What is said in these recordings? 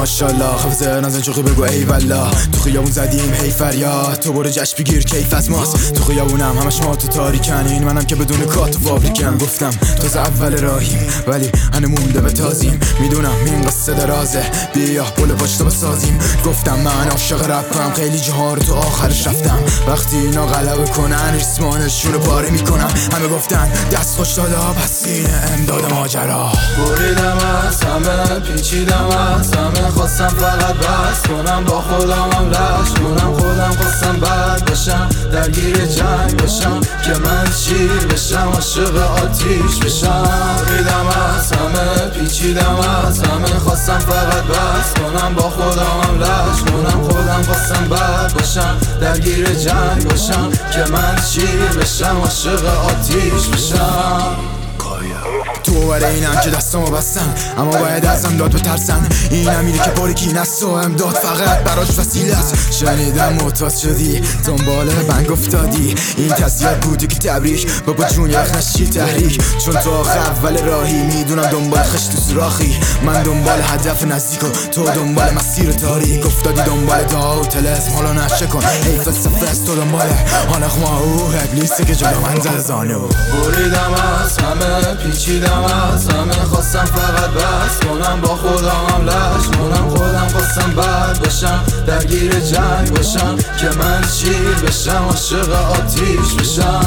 ماشاءالله خفزه نازن چوخی بگو ای والله. تو خیابون زدیم هی فریاد، تو برو جشن بگیر کیف از ماست. تو خیابونم همش ما تو تاریکن، این منم که بدون کات و فابریکم. گفتم تازه اول راهیم ولی هنو مونده به تازیم. میدونم این قصه درازه، بیا پل پشت بسازیم. گفتم من عاشق رپم، خیلی جاها رو تو آخرش رفتم. وقتی اینا غلبه کنن ریسمانشون رو پاره میکنم. همه گفتن دست خوش دادا، پس اینه امداد ماجرا. بریدم از همه، پیچیدم از همه، خواستم فقط بس کنم با خودم لش کنم. خودم خواستم بد بشم، درگیر جنگ بشم، که من شیر بشم، عاشق آتیش بشم. بریدم از همه، پیچیدم از همه، خواستم فقط بس کنم با خودم لش کنم. خودم خواستم بد بشم، درگیر جنگ بشم، که من شیر بشم، عاشق آتیش بشم. تو برای اینم که دستامو بستن، اما باید ازم داد بترسن. این امیری که باریکی نست و امداد فقط براش وسیله است. شنیدم معتاد شدی، دنبال بنگ افتادی، این تسلیت بودی که تبریک بابا جون یخ نشی تحریک. چون تو آخه اول راهی، میدونم دنبال خشت و سراخی. من دنبال هدف نزدیک و تو دنبال مسیر تاریک. افتادی دنبال دعا و تلسم، حالا نشه کن ای فلسفه است. تو دنبال حالا خما او ابلیسه که جلو من زده زانو. بریدم از همه، پیچیدم از همه، خواستم فقط بس کنم با خودم لش کنم. خودم خواستم بد بشم، درگیر جنگ بشم، که من شیر بشم، عاشق آتیش بشم.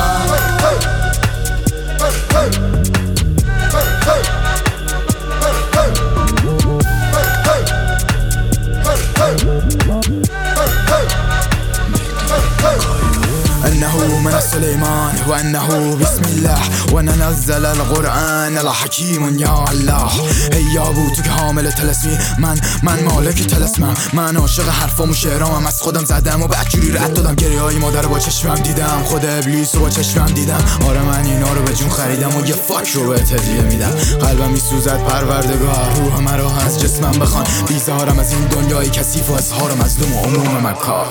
انه من سلیمان و انه بسم الله و ننزل القرآن الحکیم یا الله. ای یابو تو که حامل تلسمی، من مالک تلسمم. من عاشق حرفام و شعرامم، از خودم زدم و بدجوری رد دادم. گریه های مادر با چشمم دیدم، خود ابلیس رو با چشمم دیدم. آره من اینا رو به جون خریدم و یه فاک رو به هدیه میدم. قلبم میسوزد پروردگار، روح مرا از جسمم بخوان. بیزارم از این دنیای کثیف و اظهار مظلوم و عموم مکار.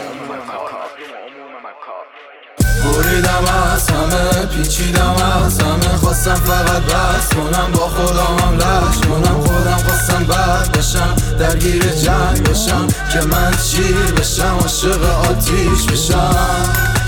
بریدم از همه، پیچیدم از همه، خواستم فقط بس کنم با خودم لش کنم. خودم خواستم بد بشم، درگیر جنگ بشم، که من شیر بشم، عاشق آتیش بشم.